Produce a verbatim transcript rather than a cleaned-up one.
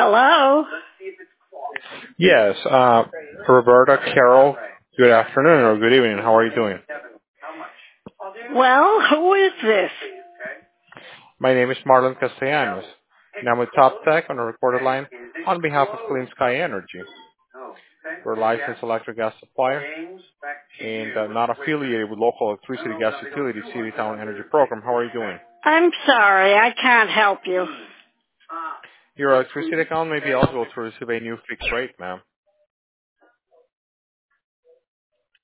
Hello? Yes, uh, Roberta, Carol, good afternoon or good evening. How are you doing? Well, who is this? My name is Marlon Castellanos, and I'm with Top Tech on a recorded line on behalf of Clean Sky Energy. We're a licensed electric gas supplier and uh, not affiliated with local electricity gas utility City Town Energy Program. How are you doing? I'm sorry, I can't help you. Your electricity account may be eligible to receive a new fixed rate, ma'am.